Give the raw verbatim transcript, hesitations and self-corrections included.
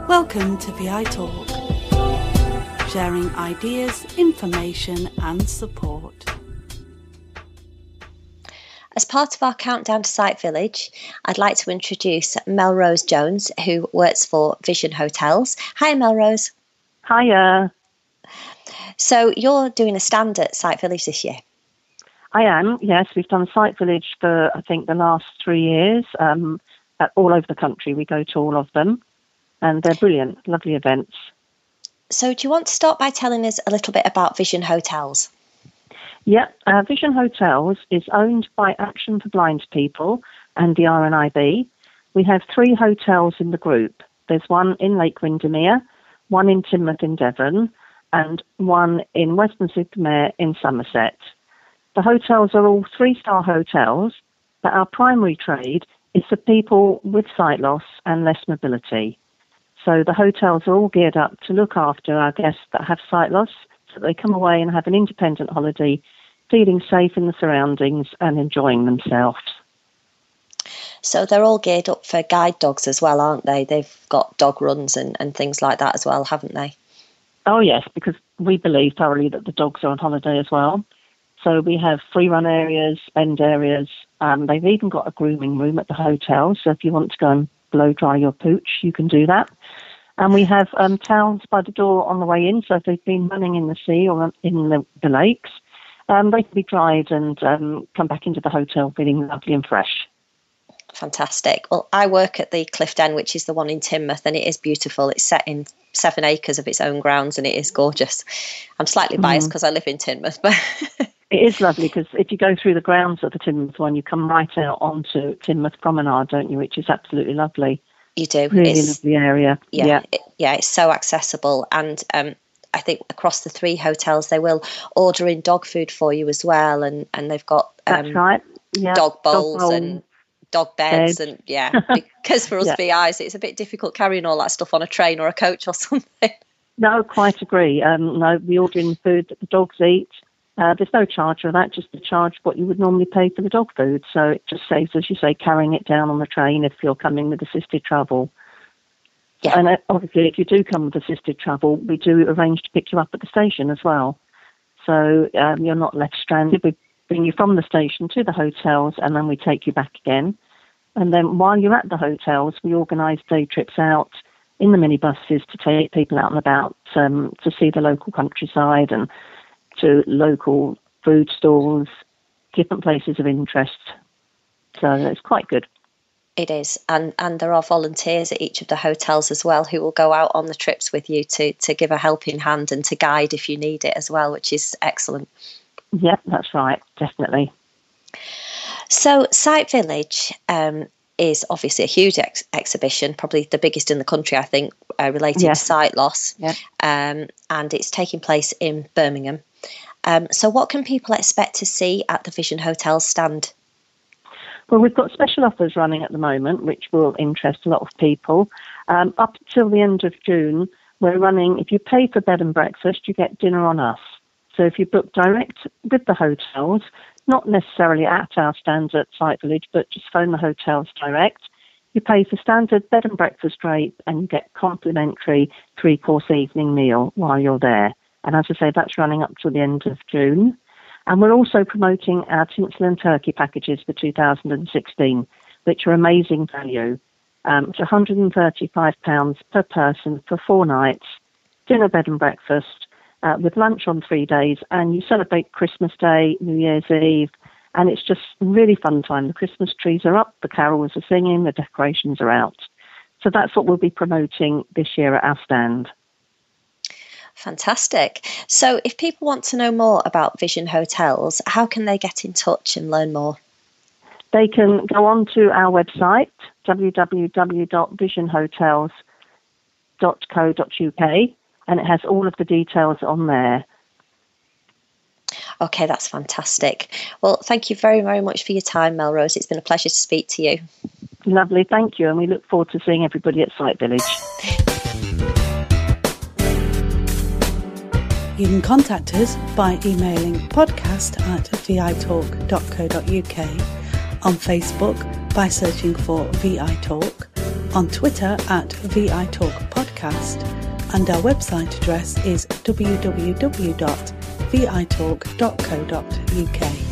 Welcome to V I Talk, sharing ideas, information and support. As part of our countdown to Site Village, I'd like to introduce Melrose Jones, who works for Vision Hotels. Hi, Melrose. Hiya. So you're doing a stand at Site Village this year? I am, yes. We've done Site Village for, I think, the last three years. Um, at all over the country, we go to all of them. And they're brilliant, lovely events. So do you want to start by telling us a little bit about Vision Hotels? Yeah, uh, Vision Hotels is owned by Action for Blind People and the R N I B. We have three hotels in the group. There's one in Lake Windermere, one in Teignmouth in Devon, and one in Western-super-Mare in Somerset. The hotels are all three-star hotels, but our primary trade is for people with sight loss and less mobility. So the hotels are all geared up to look after our guests that have sight loss, so they come away and have an independent holiday, feeling safe in the surroundings and enjoying themselves. So they're all geared up for guide dogs as well, aren't they? They've got dog runs and, and things like that as well, haven't they? Oh, yes, because we believe thoroughly that the dogs are on holiday as well. So we have free run areas, spend areas. Um, they've even got a grooming room at the hotel. So if you want to go and blow dry your pooch, you can do that. And we have um, towels by the door on the way in. So if they've been running in the sea or in the, the lakes, um, they can be dried and um, come back into the hotel feeling lovely and fresh. Fantastic. Well, I work at the Clifden, which is the one in Teignmouth, and it is beautiful. It's set in seven acres of its own grounds, and it is gorgeous. I'm slightly biased because mm. I live in Teignmouth, but it is lovely because if you go through the grounds of the Teignmouth one, you come right out onto Teignmouth Promenade, don't you? Which is absolutely lovely. You do. Really it's, lovely area. Yeah, yeah. It, yeah, it's so accessible, and um, I think across the three hotels they will order in dog food for you as well, and, and they've got um, that's right. Yeah. dog bowls dog and dog beds, bed. and yeah, because for us yeah. V Is, it's a bit difficult carrying all that stuff on a train or a coach or something. No, quite agree. Um, no, we order in food that the dogs eat. Uh, there's no charge for that, just the charge what you would normally pay for the dog food. So it just saves, as you say, carrying it down on the train if you're coming with assisted travel. Yeah. And uh, obviously, if you do come with assisted travel, we do arrange to pick you up at the station as well. So um, you're not left stranded. We bring you from the station to the hotels, and then we take you back again. And then while you're at the hotels, we organise day trips out in the minibuses to take people out and about um, to see the local countryside and to local food stalls, different places of interest. So it's quite good. It is. And and there are volunteers at each of the hotels as well who will go out on the trips with you to, to give a helping hand and to guide if you need it as well, which is excellent. Yeah, that's right. Definitely. So Site Village um, is obviously a huge ex- exhibition, probably the biggest in the country, I think, uh, related yes. to sight loss. Yeah. Um, and it's taking place in Birmingham. Um, so what can people expect to see at the Vision Hotel stand? Well, we've got special offers running at the moment, which will interest a lot of people. Um, up until the end of June, we're running, if you pay for bed and breakfast, you get dinner on us. So if you book direct with the hotels, not necessarily at our stands at Site Village, but just phone the hotels direct, you pay for standard bed and breakfast rate and you get complimentary three-course evening meal while you're there. And as I say, that's running up to the end of June. And we're also promoting our tinsel and turkey packages for two thousand sixteen, which are amazing value. Um, it's one hundred thirty-five pounds per person for four nights, dinner, bed and breakfast, uh, with lunch on three days. And you celebrate Christmas Day, New Year's Eve, and it's just really fun time. The Christmas trees are up, the carols are singing, the decorations are out. So that's what we'll be promoting this year at our stand. Fantastic. So if people want to know more about Vision Hotels, how can they get in touch and learn more? They can go on to our website, w w w dot vision hotels dot co dot u k, and it has all of the details on there. Okay, that's fantastic. Well, thank you very, very much for your time, Melrose. It's been a pleasure to speak to you. Lovely, thank you. And we look forward to seeing everybody at Site Village. You can contact us by emailing podcast at v i talk dot co dot u k, on Facebook by searching for V I Talk, on Twitter at V I Talk Podcast, podcast, and our website address is w w w dot v i talk dot co dot u k.